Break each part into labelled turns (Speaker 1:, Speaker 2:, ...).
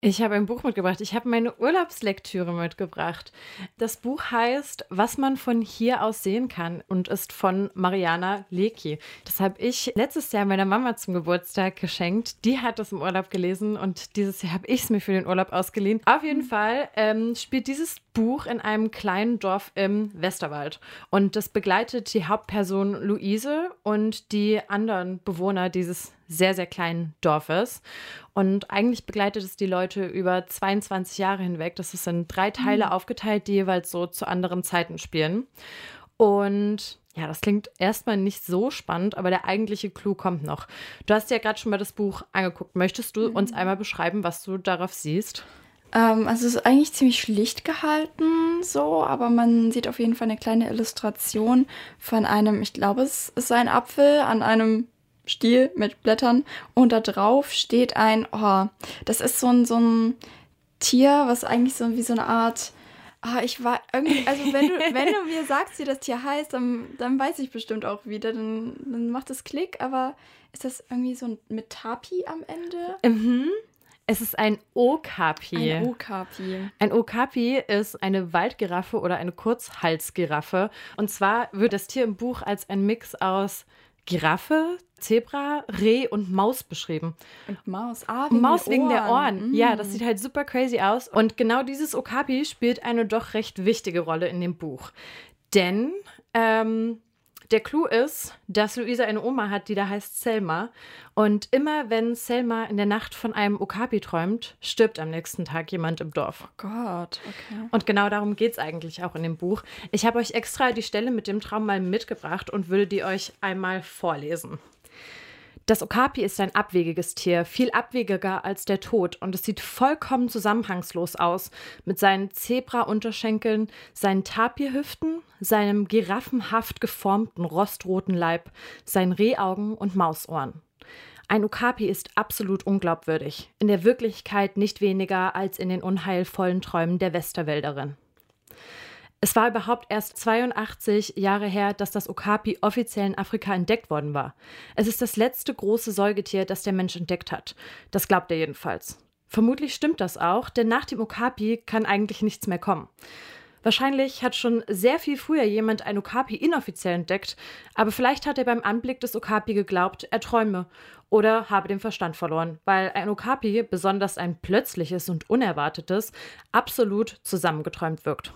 Speaker 1: Ich habe ein Buch mitgebracht. Ich habe meine Urlaubslektüre mitgebracht. Das Buch heißt „Was man von hier aus sehen kann“ und ist von Mariana Lecki. Das habe ich letztes Jahr meiner Mama zum Geburtstag geschenkt. Die hat es im Urlaub gelesen und dieses Jahr habe ich es mir für den Urlaub ausgeliehen. Auf jeden Fall spielt dieses Buch in einem kleinen Dorf im Westerwald. Und das begleitet die Hauptperson Luise und die anderen Bewohner dieses sehr, sehr kleinen Dorfes. Und eigentlich begleitet es die Leute über 22 Jahre hinweg. Das ist in 3 Teile aufgeteilt, die jeweils so zu anderen Zeiten spielen. Und ja, das klingt erstmal nicht so spannend, aber der eigentliche Clou kommt noch. Du hast ja gerade schon mal das Buch angeguckt. Möchtest du uns einmal beschreiben, was du darauf siehst?
Speaker 2: Also es ist eigentlich ziemlich schlicht gehalten, so, aber man sieht auf jeden Fall eine kleine Illustration von einem, ich glaube, es ist ein Apfel an einem Stiel mit Blättern und da drauf steht das ist so ein Tier, was eigentlich so wie so eine Art, ich war irgendwie, also wenn du mir sagst, wie das Tier heißt, dann weiß ich bestimmt auch wieder, dann macht es Klick, aber ist das irgendwie so mit Tapi am Ende?
Speaker 1: Es ist ein Okapi.
Speaker 2: Ein Okapi.
Speaker 1: Ein Okapi ist eine Waldgiraffe oder eine Kurzhalsgiraffe. Und zwar wird das Tier im Buch als ein Mix aus Giraffe, Zebra, Reh und Maus beschrieben.
Speaker 2: Und Maus.
Speaker 1: Maus wegen der Ohren. Ja, das sieht halt super crazy aus. Und genau dieses Okapi spielt eine doch recht wichtige Rolle in dem Buch. Denn der Clou ist, dass Luisa eine Oma hat, die da heißt Selma. Und immer wenn Selma in der Nacht von einem Okapi träumt, stirbt am nächsten Tag jemand im Dorf.
Speaker 2: Oh Gott, okay.
Speaker 1: Und genau darum geht es eigentlich auch in dem Buch. Ich habe euch extra die Stelle mit dem Traum mal mitgebracht und würde die euch einmal vorlesen. Das Okapi ist ein abwegiges Tier, viel abwegiger als der Tod, und es sieht vollkommen zusammenhangslos aus, mit seinen Zebra-Unterschenkeln, seinen Tapirhüften, seinem giraffenhaft geformten rostroten Leib, seinen Rehaugen und Mausohren. Ein Okapi ist absolut unglaubwürdig, in der Wirklichkeit nicht weniger als in den unheilvollen Träumen der Westerwälderin. Es war überhaupt erst 82 Jahre her, dass das Okapi offiziell in Afrika entdeckt worden war. Es ist das letzte große Säugetier, das der Mensch entdeckt hat. Das glaubt er jedenfalls. Vermutlich stimmt das auch, denn nach dem Okapi kann eigentlich nichts mehr kommen. Wahrscheinlich hat schon sehr viel früher jemand ein Okapi inoffiziell entdeckt, aber vielleicht hat er beim Anblick des Okapi geglaubt, er träume oder habe den Verstand verloren, weil ein Okapi, besonders ein plötzliches und unerwartetes, absolut zusammengeträumt wirkt.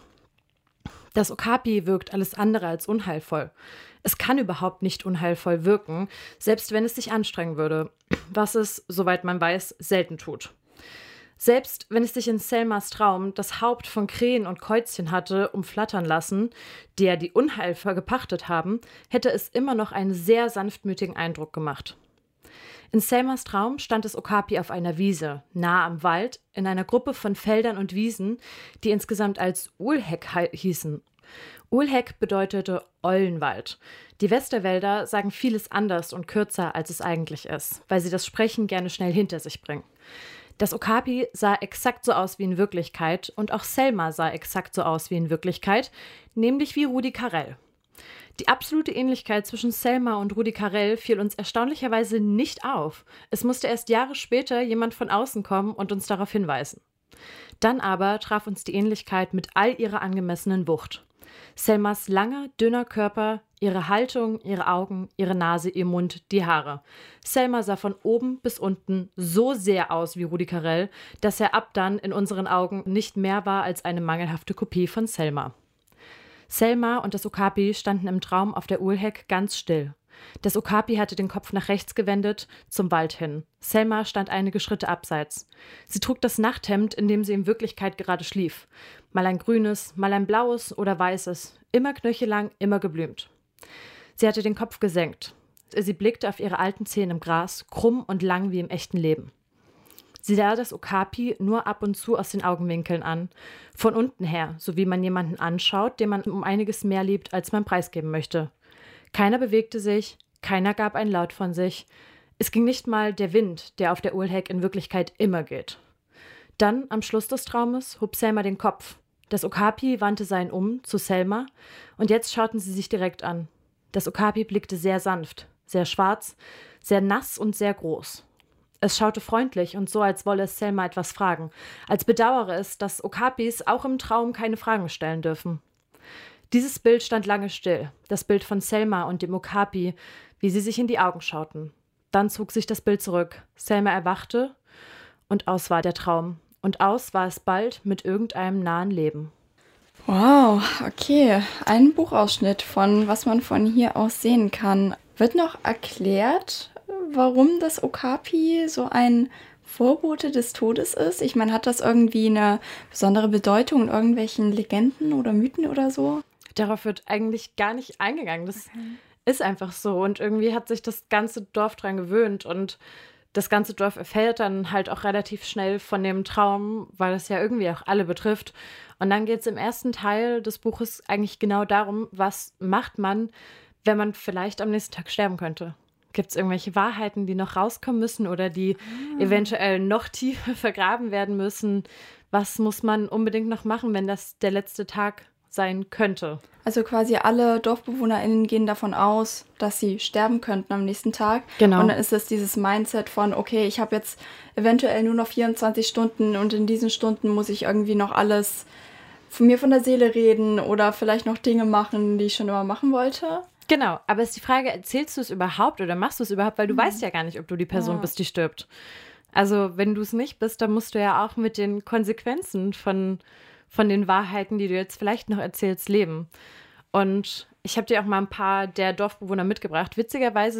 Speaker 1: Das Okapi wirkt alles andere als unheilvoll. Es kann überhaupt nicht unheilvoll wirken, selbst wenn es sich anstrengen würde, was es, soweit man weiß, selten tut. Selbst wenn es sich in Selmas Traum das Haupt von Krähen und Käuzchen hatte umflattern lassen, die ja die Unheilfer gepachtet haben, hätte es immer noch einen sehr sanftmütigen Eindruck gemacht. In Selmas Traum stand das Okapi auf einer Wiese, nahe am Wald, in einer Gruppe von Feldern und Wiesen, die insgesamt als Ulhek hießen. Ulhek bedeutete Eulenwald. Die Westerwälder sagen vieles anders und kürzer, als es eigentlich ist, weil sie das Sprechen gerne schnell hinter sich bringen. Das Okapi sah exakt so aus wie in Wirklichkeit und auch Selma sah exakt so aus wie in Wirklichkeit, nämlich wie Rudi Carrell. Die absolute Ähnlichkeit zwischen Selma und Rudi Carrell fiel uns erstaunlicherweise nicht auf. Es musste erst Jahre später jemand von außen kommen und uns darauf hinweisen. Dann aber traf uns die Ähnlichkeit mit all ihrer angemessenen Wucht. Selmas langer, dünner Körper, ihre Haltung, ihre Augen, ihre Nase, ihr Mund, die Haare. Selma sah von oben bis unten so sehr aus wie Rudi Carrell, dass er ab dann in unseren Augen nicht mehr war als eine mangelhafte Kopie von Selma. Selma und das Okapi standen im Traum auf der Ulhek ganz still. Das Okapi hatte den Kopf nach rechts gewendet, zum Wald hin. Selma stand einige Schritte abseits. Sie trug das Nachthemd, in dem sie in Wirklichkeit gerade schlief. Mal ein grünes, mal ein blaues oder weißes, immer knöchellang, immer geblümt. Sie hatte den Kopf gesenkt. Sie blickte auf ihre alten Zähne im Gras, krumm und lang wie im echten Leben. Sie sah das Okapi nur ab und zu aus den Augenwinkeln an, von unten her, so wie man jemanden anschaut, den man um einiges mehr liebt, als man preisgeben möchte. Keiner bewegte sich, keiner gab einen Laut von sich. Es ging nicht mal der Wind, der auf der Ulhek in Wirklichkeit immer geht. Dann, am Schluss des Traumes, hob Selma den Kopf. Das Okapi wandte seinen um zu Selma und jetzt schauten sie sich direkt an. Das Okapi blickte sehr sanft, sehr schwarz, sehr nass und sehr groß. Es schaute freundlich und so, als wolle es Selma etwas fragen, als bedauere es, dass Okapis auch im Traum keine Fragen stellen dürfen. Dieses Bild stand lange still, das Bild von Selma und dem Okapi, wie sie sich in die Augen schauten. Dann zog sich das Bild zurück. Selma erwachte und aus war der Traum. Und aus war es bald mit irgendeinem nahen Leben.
Speaker 2: Wow, okay. Ein Buchausschnitt von was man von hier aus sehen kann. Wird noch erklärt, warum das Okapi so ein Vorbote des Todes ist? Ich meine, hat das irgendwie eine besondere Bedeutung in irgendwelchen Legenden oder Mythen oder so?
Speaker 1: Darauf wird eigentlich gar nicht eingegangen. Das ist einfach so. Und irgendwie hat sich das ganze Dorf dran gewöhnt. Und das ganze Dorf erfährt dann halt auch relativ schnell von dem Traum, weil es ja irgendwie auch alle betrifft. Und dann geht es im ersten Teil des Buches eigentlich genau darum, was macht man, wenn man vielleicht am nächsten Tag sterben könnte. Gibt es irgendwelche Wahrheiten, die noch rauskommen müssen oder die eventuell noch tiefer vergraben werden müssen? Was muss man unbedingt noch machen, wenn das der letzte Tag sein könnte?
Speaker 2: Also quasi alle DorfbewohnerInnen gehen davon aus, dass sie sterben könnten am nächsten Tag.
Speaker 1: Genau.
Speaker 2: Und dann ist es dieses Mindset von, okay, ich habe jetzt eventuell nur noch 24 Stunden und in diesen Stunden muss ich irgendwie noch alles von mir von der Seele reden oder vielleicht noch Dinge machen, die ich schon immer machen wollte.
Speaker 1: Genau, aber ist die Frage, erzählst du es überhaupt oder machst du es überhaupt, weil du weißt ja gar nicht, ob du die Person bist, die stirbt. Also wenn du es nicht bist, dann musst du ja auch mit den Konsequenzen von den Wahrheiten, die du jetzt vielleicht noch erzählst, leben. Und ich habe dir auch mal ein paar der Dorfbewohner mitgebracht. Witzigerweise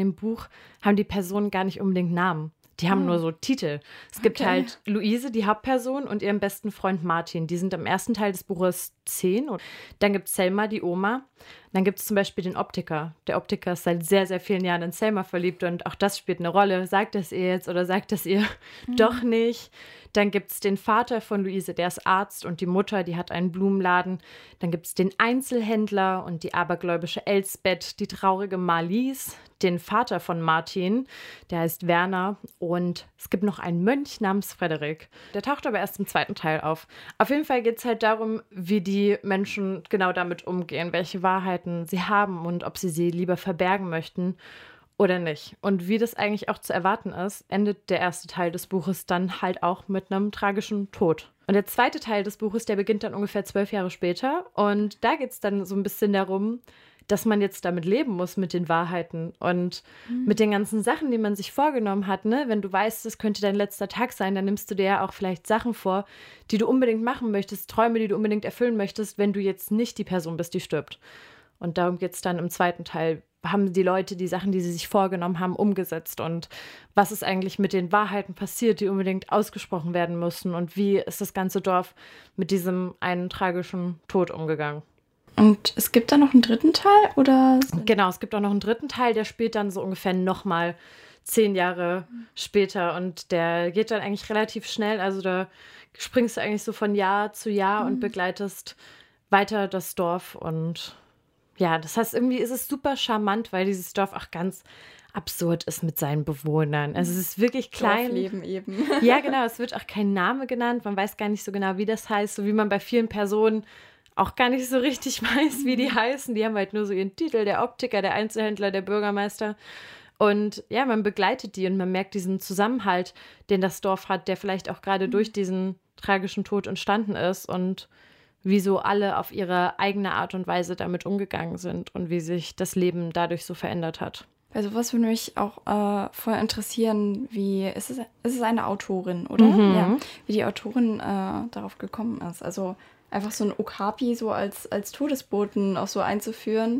Speaker 1: haben die Personen gar nicht unbedingt Namen. Die haben nur so Titel. Es gibt halt Luise, die Hauptperson, und ihren besten Freund Martin. Die sind im ersten Teil des Buches 10. Dann gibt es Selma, die Oma. Dann gibt es zum Beispiel den Optiker. Der Optiker ist seit sehr, sehr vielen Jahren in Selma verliebt und auch das spielt eine Rolle. Sagt es ihr jetzt oder sagt es ihr doch nicht? Dann gibt es den Vater von Luise, der ist Arzt, und die Mutter, die hat einen Blumenladen. Dann gibt es den Einzelhändler und die abergläubische Elsbeth, die traurige Marlies, den Vater von Martin, der heißt Werner, und es gibt noch einen Mönch namens Frederik. Der taucht aber erst im zweiten Teil auf. Auf jeden Fall geht es halt darum, wie die Menschen genau damit umgehen, welche Wahrheiten sie haben und ob sie lieber verbergen möchten oder nicht. Und wie das eigentlich auch zu erwarten ist, endet der erste Teil des Buches dann halt auch mit einem tragischen Tod. Und der zweite Teil des Buches, der beginnt dann ungefähr 12 Jahre später. Und da geht es dann so ein bisschen darum, dass man jetzt damit leben muss, mit den Wahrheiten und mit den ganzen Sachen, die man sich vorgenommen hat. Ne? Wenn du weißt, es könnte dein letzter Tag sein, dann nimmst du dir ja auch vielleicht Sachen vor, die du unbedingt machen möchtest, Träume, die du unbedingt erfüllen möchtest, wenn du jetzt nicht die Person bist, die stirbt. Und darum geht es dann im zweiten Teil. Haben die Leute die Sachen, die sie sich vorgenommen haben, umgesetzt? Und was ist eigentlich mit den Wahrheiten passiert, die unbedingt ausgesprochen werden müssen? Und wie ist das ganze Dorf mit diesem einen tragischen Tod umgegangen?
Speaker 2: Und es gibt da noch einen dritten Teil, oder?
Speaker 1: Genau, es gibt auch noch einen dritten Teil, der spielt dann so ungefähr nochmal 10 Jahre später. Und der geht dann eigentlich relativ schnell. Also da springst du eigentlich so von Jahr zu Jahr und begleitest weiter das Dorf. Und ja, das heißt, irgendwie ist es super charmant, weil dieses Dorf auch ganz absurd ist mit seinen Bewohnern. Also es ist wirklich klein.
Speaker 2: Dorfleben eben.
Speaker 1: Ja, genau, es wird auch kein Name genannt. Man weiß gar nicht so genau, wie das heißt. So wie man bei vielen Personen auch gar nicht so richtig weiß, wie die heißen. Die haben halt nur so ihren Titel, der Optiker, der Einzelhändler, der Bürgermeister. Und ja, man begleitet die und man merkt diesen Zusammenhalt, den das Dorf hat, der vielleicht auch gerade durch diesen tragischen Tod entstanden ist und wie so alle auf ihre eigene Art und Weise damit umgegangen sind und wie sich das Leben dadurch so verändert hat.
Speaker 2: Also was würde mich auch voll interessieren, wie ist es eine Autorin, oder? Ja, wie die Autorin darauf gekommen ist. Also einfach so ein Okapi so als Todesboten auch so einzuführen.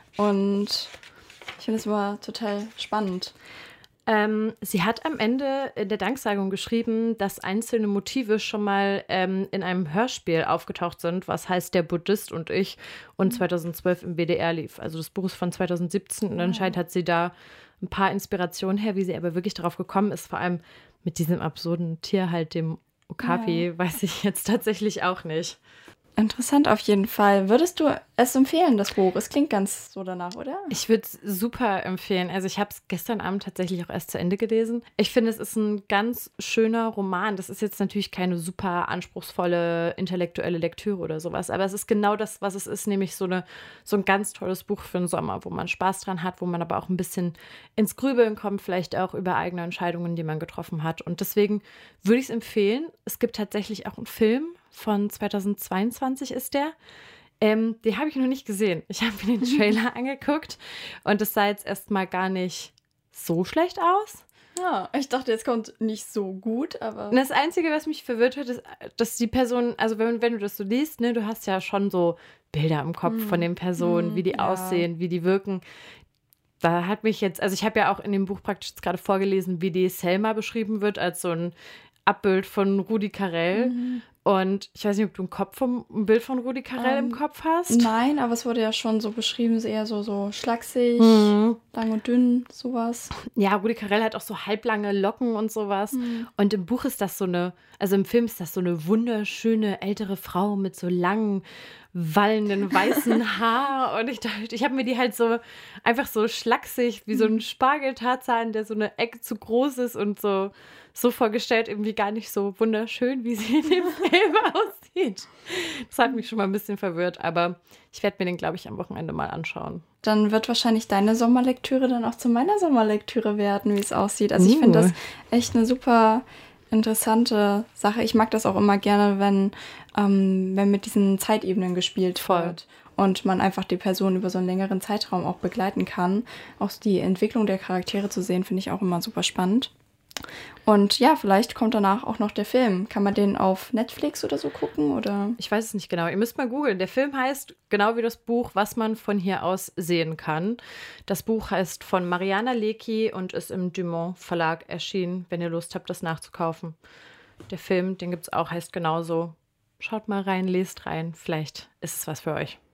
Speaker 2: Und ich finde das immer total spannend.
Speaker 1: Sie hat am Ende in der Danksagung geschrieben, dass einzelne Motive schon mal in einem Hörspiel aufgetaucht sind, was heißt Der Buddhist und ich, und 2012 im WDR lief. Also das Buch ist von 2017 und anscheinend hat sie da ein paar Inspirationen her, wie sie aber wirklich darauf gekommen ist, vor allem mit diesem absurden Tier halt, dem Okapi, weiß ich jetzt tatsächlich auch nicht.
Speaker 2: Interessant auf jeden Fall. Würdest du es empfehlen, das Buch? Es klingt ganz so danach, oder?
Speaker 1: Ich würde es super empfehlen. Also ich habe es gestern Abend tatsächlich auch erst zu Ende gelesen. Ich finde, es ist ein ganz schöner Roman. Das ist jetzt natürlich keine super anspruchsvolle intellektuelle Lektüre oder sowas, aber es ist genau das, was es ist, nämlich so ein ganz tolles Buch für den Sommer, wo man Spaß dran hat, wo man aber auch ein bisschen ins Grübeln kommt, vielleicht auch über eigene Entscheidungen, die man getroffen hat. Und deswegen würde ich es empfehlen. Es gibt tatsächlich auch einen Film von 2022 ist der. Den habe ich noch nicht gesehen. Ich habe mir den Trailer angeguckt und es sah jetzt erstmal gar nicht so schlecht aus.
Speaker 2: Ja, ich dachte, jetzt kommt nicht so gut, aber.
Speaker 1: Und das Einzige, was mich verwirrt hat, ist, dass die Person, also wenn du das so liest, ne, du hast ja schon so Bilder im Kopf von den Personen, wie die aussehen, wie die wirken. Da hat mich jetzt, also ich habe ja auch in dem Buch praktisch jetzt gerade vorgelesen, wie die Selma beschrieben wird, als so ein Abbild von Rudi Carrell. Und ich weiß nicht, ob du ein Bild von Rudi Carrell im Kopf hast.
Speaker 2: Nein, aber es wurde ja schon so beschrieben, ist eher so schlaksig, lang und dünn, sowas.
Speaker 1: Ja, Rudi Carrell hat auch so halblange Locken und sowas. Und im Buch ist das also im Film ist das so eine wunderschöne ältere Frau mit so langen, wallenden weißen Haar. Und ich habe mir die halt so einfach so schlaksig, wie so ein Spargeltarzan, der so eine Ecke zu groß ist und so vorgestellt, irgendwie gar nicht so wunderschön, wie sie in dem Film aussieht. Das hat mich schon mal ein bisschen verwirrt, aber ich werde mir den, glaube ich, am Wochenende mal anschauen.
Speaker 2: Dann wird wahrscheinlich deine Sommerlektüre dann auch zu meiner Sommerlektüre werden, wie es aussieht. Also ich finde das echt eine super interessante Sache. Ich mag das auch immer gerne, wenn mit diesen Zeitebenen gespielt wird. Und man einfach die Person über so einen längeren Zeitraum auch begleiten kann. Auch die Entwicklung der Charaktere zu sehen, finde ich auch immer super spannend. Und ja, vielleicht kommt danach auch noch der Film. Kann man den auf Netflix oder so gucken? Oder?
Speaker 1: Ich weiß es nicht genau. Ihr müsst mal googeln. Der Film heißt, genau wie das Buch, Was man von hier aus sehen kann. Das Buch heißt von Mariana Lecki und ist im Dumont Verlag erschienen, wenn ihr Lust habt, das nachzukaufen. Der Film, den gibt es auch, heißt genauso. Schaut mal rein, lest rein. Vielleicht ist es was für euch.